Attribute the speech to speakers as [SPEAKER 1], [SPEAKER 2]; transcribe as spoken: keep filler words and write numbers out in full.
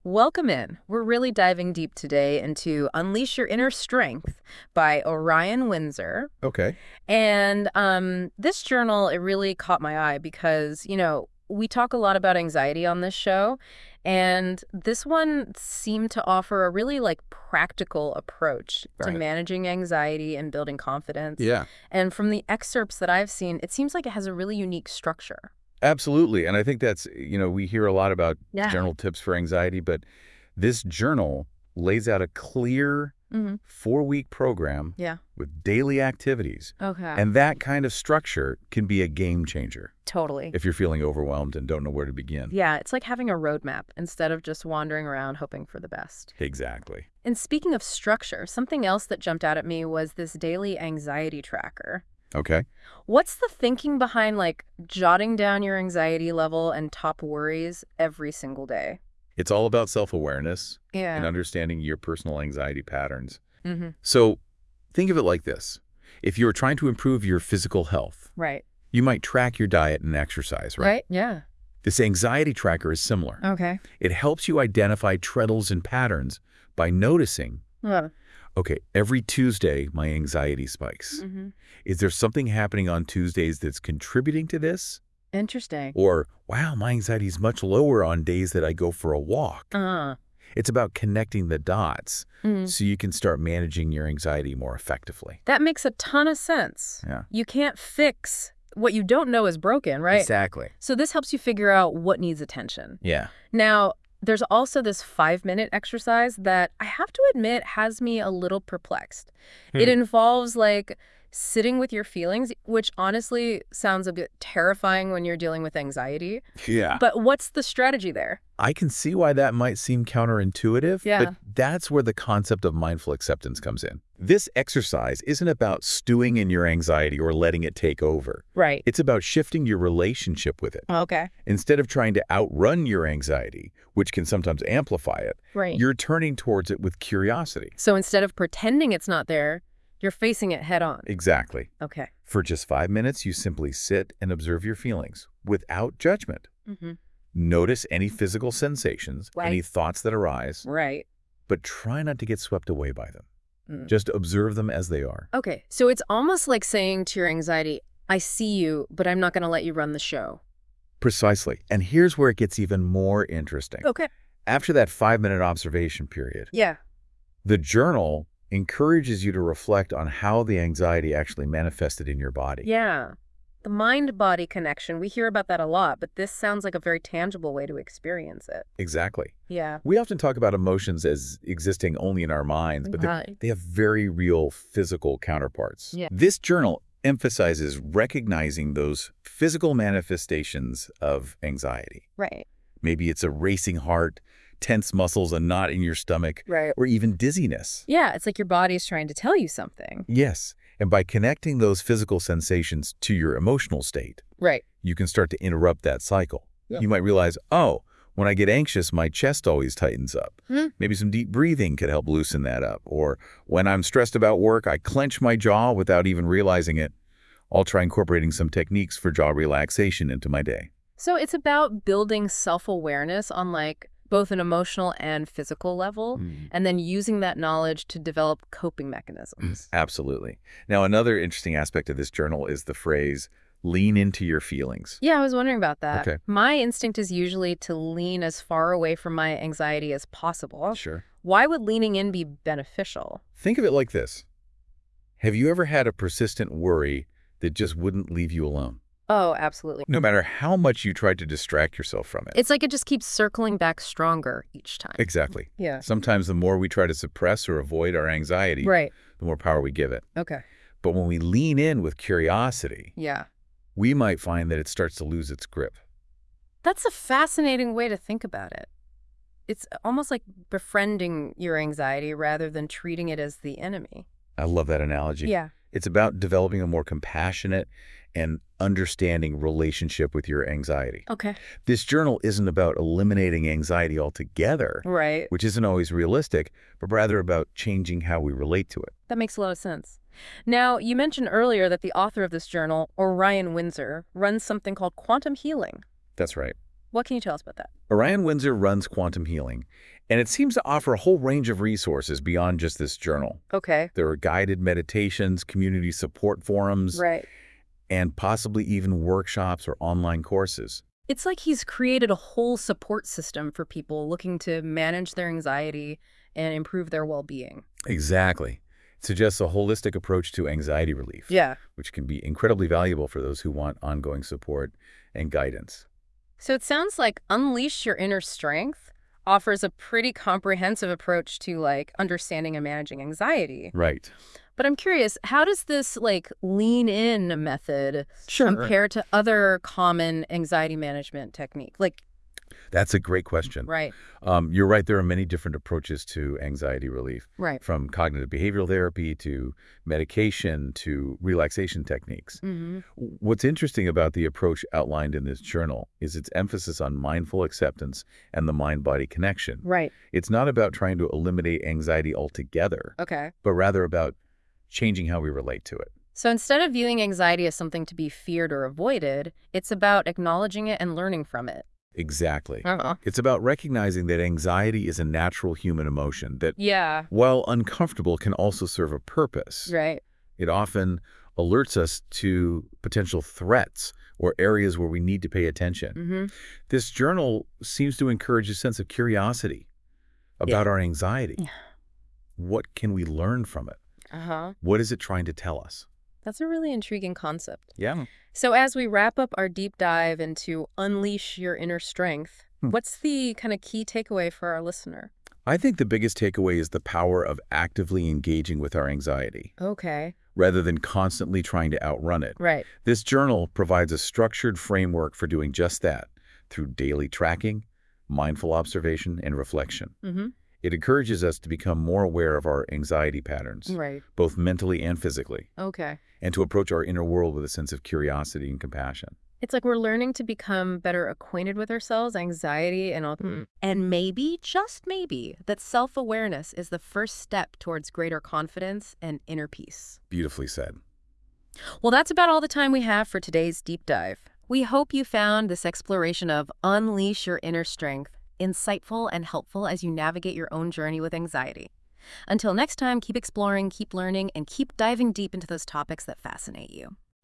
[SPEAKER 1] Welcome in. We're really diving deep today into Unleash Your Inner Strength by Orion Windsor.
[SPEAKER 2] Okay.
[SPEAKER 1] And um, this journal, it really caught my eye because, you know, we talk a lot about anxiety on this show, and this one seemed to offer a really like practical approach to
[SPEAKER 2] Right.
[SPEAKER 1] managing anxiety and building confidence.
[SPEAKER 2] Yeah,
[SPEAKER 1] And from the excerpts that I've seen, it seems like it has a really unique structure.
[SPEAKER 2] absolutely. And I think that's, you know, we hear a lot about
[SPEAKER 1] Yeah.
[SPEAKER 2] general tips for anxiety, but this journal lays out a clear
[SPEAKER 1] Mm-hmm.
[SPEAKER 2] four-week program
[SPEAKER 1] Yeah.
[SPEAKER 2] with daily activities.
[SPEAKER 1] Okay.
[SPEAKER 2] And that kind of structure can be a game changer
[SPEAKER 1] Totally.
[SPEAKER 2] if you're feeling overwhelmed and don't know where to begin.
[SPEAKER 1] Yeah, it's like having a roadmap instead of just wandering around hoping for the best.
[SPEAKER 2] Exactly.
[SPEAKER 1] And speaking of structure, something else that jumped out at me was this daily anxiety tracker.
[SPEAKER 2] Okay.
[SPEAKER 1] What's the thinking behind like jotting down your anxiety level and top worries every single day?
[SPEAKER 2] It's all about self-awareness and
[SPEAKER 1] Yeah.
[SPEAKER 2] understanding your personal anxiety patterns.
[SPEAKER 1] Mm-hmm.
[SPEAKER 2] So think of it like this. If you're trying to improve your physical health,
[SPEAKER 1] Right.
[SPEAKER 2] you might track your diet and exercise, right?
[SPEAKER 1] Right? Yeah.
[SPEAKER 2] This anxiety tracker is similar.
[SPEAKER 1] Okay.
[SPEAKER 2] It helps you identify treadles and patterns by noticing,
[SPEAKER 1] Uh,
[SPEAKER 2] okay, every Tuesday my anxiety spikes.
[SPEAKER 1] mm-hmm.
[SPEAKER 2] Is there something happening on Tuesdays that's contributing to this?
[SPEAKER 1] Interesting.
[SPEAKER 2] Or, wow, my anxiety is much lower on days that I go for a walk.
[SPEAKER 1] Uh,
[SPEAKER 2] It's about connecting the dots
[SPEAKER 1] mm.
[SPEAKER 2] so you can start managing your anxiety more effectively.
[SPEAKER 1] That makes a ton of sense.
[SPEAKER 2] Yeah.
[SPEAKER 1] You can't fix what you don't know is broken, right?
[SPEAKER 2] Exactly.
[SPEAKER 1] So this helps you figure out what needs attention.
[SPEAKER 2] Yeah.
[SPEAKER 1] Now, there's also this five-minute exercise that I have to admit has me a little perplexed. It
[SPEAKER 2] Hmm.
[SPEAKER 1] involves, like, sitting with your feelings, which honestly sounds a bit terrifying when you're dealing with anxiety.
[SPEAKER 2] Yeah.
[SPEAKER 1] But what's the strategy there?
[SPEAKER 2] I can see why that might seem counterintuitive,
[SPEAKER 1] Yeah.
[SPEAKER 2] but that's where the concept of mindful acceptance comes in. This exercise isn't about stewing in your anxiety or letting it take over.
[SPEAKER 1] Right.
[SPEAKER 2] It's about shifting your relationship with it.
[SPEAKER 1] Okay.
[SPEAKER 2] Instead of trying to outrun your anxiety, which can sometimes amplify it,
[SPEAKER 1] Right.
[SPEAKER 2] you're turning towards it with curiosity.
[SPEAKER 1] So instead of pretending it's not there, you're facing it head on.
[SPEAKER 2] Exactly.
[SPEAKER 1] Okay.
[SPEAKER 2] For just five minutes, you simply sit and observe your feelings without judgment.
[SPEAKER 1] Mm-hmm.
[SPEAKER 2] Notice any physical sensations,
[SPEAKER 1] Right.
[SPEAKER 2] any thoughts that arise,
[SPEAKER 1] Right.
[SPEAKER 2] but try not to get swept away by them.
[SPEAKER 1] Mm.
[SPEAKER 2] Just observe them as they are.
[SPEAKER 1] Okay. So it's almost like saying to your anxiety, I see you, but I'm not going to let you run the show.
[SPEAKER 2] Precisely. And here's where it gets even more interesting.
[SPEAKER 1] Okay.
[SPEAKER 2] After that five-minute observation period,
[SPEAKER 1] Yeah.
[SPEAKER 2] the journal encourages you to reflect on how the anxiety actually manifested in your body.
[SPEAKER 1] Yeah. The mind-body connection, we hear about that a lot, but this sounds like a very tangible way to experience it.
[SPEAKER 2] Exactly.
[SPEAKER 1] Yeah.
[SPEAKER 2] We often talk about emotions as existing only in our minds, but they-
[SPEAKER 1] Right.
[SPEAKER 2] they have very real physical counterparts.
[SPEAKER 1] Yeah.
[SPEAKER 2] This journal emphasizes recognizing those physical manifestations of anxiety.
[SPEAKER 1] Right.
[SPEAKER 2] Maybe it's a racing heart, tense muscles, a knot in your stomach,
[SPEAKER 1] Right.
[SPEAKER 2] or even dizziness.
[SPEAKER 1] Yeah, it's like your body's trying to tell you something.
[SPEAKER 2] Yes, and by connecting those physical sensations to your emotional state,
[SPEAKER 1] Right.
[SPEAKER 2] you can start to interrupt that cycle.
[SPEAKER 1] Yeah.
[SPEAKER 2] You might realize, oh, when I get anxious, my chest always tightens up.
[SPEAKER 1] Hmm.
[SPEAKER 2] Maybe some deep breathing could help loosen that up. Or when I'm stressed about work, I clench my jaw without even realizing it. I'll try incorporating some techniques for jaw relaxation into my day.
[SPEAKER 1] So it's about building self-awareness on like both an emotional and physical level, and then using that knowledge to develop coping mechanisms.
[SPEAKER 2] Absolutely. Now, another interesting aspect of this journal is the phrase, lean into your feelings.
[SPEAKER 1] Yeah, I was wondering about that.
[SPEAKER 2] Okay.
[SPEAKER 1] My instinct is usually to lean as far away from my anxiety as possible.
[SPEAKER 2] Sure.
[SPEAKER 1] Why would leaning in be beneficial?
[SPEAKER 2] Think of it like this. Have you ever had a persistent worry that just wouldn't leave you alone?
[SPEAKER 1] Oh, absolutely.
[SPEAKER 2] No matter how much you tried to distract yourself from it.
[SPEAKER 1] It's like it just keeps circling back stronger each time.
[SPEAKER 2] Exactly.
[SPEAKER 1] Yeah.
[SPEAKER 2] Sometimes the more we try to suppress or avoid our anxiety,
[SPEAKER 1] Right.
[SPEAKER 2] the more power we give it.
[SPEAKER 1] Okay.
[SPEAKER 2] But when we lean in with curiosity,
[SPEAKER 1] Yeah.
[SPEAKER 2] we might find that it starts to lose its grip.
[SPEAKER 1] That's a fascinating way to think about it. It's almost like befriending your anxiety rather than treating it as the enemy.
[SPEAKER 2] I love that analogy.
[SPEAKER 1] Yeah.
[SPEAKER 2] It's about developing a more compassionate and understanding relationship with your anxiety.
[SPEAKER 1] Okay.
[SPEAKER 2] This journal isn't about eliminating anxiety altogether,
[SPEAKER 1] Right.
[SPEAKER 2] which isn't always realistic, but rather about changing how we relate to it.
[SPEAKER 1] That makes a lot of sense. Now, you mentioned earlier that the author of this journal, Orion Windsor, runs something called quantum healing.
[SPEAKER 2] That's right.
[SPEAKER 1] What can you tell us about that?
[SPEAKER 2] Orion Windsor runs Quantum Healing, and it seems to offer a whole range of resources beyond just this journal.
[SPEAKER 1] Okay.
[SPEAKER 2] There are guided meditations, community support forums,
[SPEAKER 1] Right.
[SPEAKER 2] and possibly even workshops or online courses.
[SPEAKER 1] It's like he's created a whole support system for people looking to manage their anxiety and improve their well-being.
[SPEAKER 2] Exactly. It suggests a holistic approach to anxiety relief,
[SPEAKER 1] Yeah.
[SPEAKER 2] which can be incredibly valuable for those who want ongoing support and guidance.
[SPEAKER 1] So it sounds like Unleash Your Inner Strength offers a pretty comprehensive approach to like understanding and managing anxiety.
[SPEAKER 2] Right.
[SPEAKER 1] But I'm curious, how does this like lean in method compare to other common anxiety management technique? Like,
[SPEAKER 2] That's a great question.
[SPEAKER 1] right,
[SPEAKER 2] Um, you're right. There are many different approaches to anxiety relief,
[SPEAKER 1] right.
[SPEAKER 2] from cognitive behavioral therapy to medication to relaxation techniques.
[SPEAKER 1] Mm-hmm.
[SPEAKER 2] What's interesting about the approach outlined in this journal is its emphasis on mindful acceptance and the mind-body connection.
[SPEAKER 1] Right.
[SPEAKER 2] It's not about trying to eliminate anxiety altogether,
[SPEAKER 1] Okay.
[SPEAKER 2] but rather about changing how we relate to it.
[SPEAKER 1] So instead of viewing anxiety as something to be feared or avoided, it's about acknowledging it and learning from it.
[SPEAKER 2] Exactly.
[SPEAKER 1] Uh-huh.
[SPEAKER 2] It's about recognizing that anxiety is a natural human emotion that,
[SPEAKER 1] Yeah.
[SPEAKER 2] while uncomfortable, can also serve a purpose.
[SPEAKER 1] Right.
[SPEAKER 2] It often alerts us to potential threats or areas where we need to pay attention.
[SPEAKER 1] Mm-hmm.
[SPEAKER 2] This journal seems to encourage a sense of curiosity about our anxiety.
[SPEAKER 1] Yeah.
[SPEAKER 2] What can we learn from it?
[SPEAKER 1] Uh-huh.
[SPEAKER 2] What is it trying to tell us?
[SPEAKER 1] That's a really intriguing concept.
[SPEAKER 2] Yeah.
[SPEAKER 1] So as we wrap up our deep dive into Unleash Your Inner Strength,
[SPEAKER 2] Hmm.
[SPEAKER 1] what's the kind of key takeaway for our listener?
[SPEAKER 2] I think the biggest takeaway is the power of actively engaging with our anxiety,
[SPEAKER 1] Okay.
[SPEAKER 2] rather than constantly trying to outrun it.
[SPEAKER 1] Right.
[SPEAKER 2] This journal provides a structured framework for doing just that through daily tracking, mindful observation, and reflection.
[SPEAKER 1] Mm-hmm.
[SPEAKER 2] It encourages us to become more aware of our anxiety patterns,
[SPEAKER 1] Right.
[SPEAKER 2] both mentally and physically,
[SPEAKER 1] Okay.
[SPEAKER 2] and to approach our inner world with a sense of curiosity and compassion.
[SPEAKER 1] It's like we're learning to become better acquainted with ourselves, anxiety, and all.
[SPEAKER 2] Hmm.
[SPEAKER 1] And maybe, just maybe, that self-awareness is the first step towards greater confidence and inner peace.
[SPEAKER 2] Beautifully said.
[SPEAKER 1] Well, that's about all the time we have for today's deep dive. We hope you found this exploration of Unleash Your Inner Strength insightful and helpful as you navigate your own journey with anxiety. Until next time, keep exploring, keep learning, and keep diving deep into those topics that fascinate you.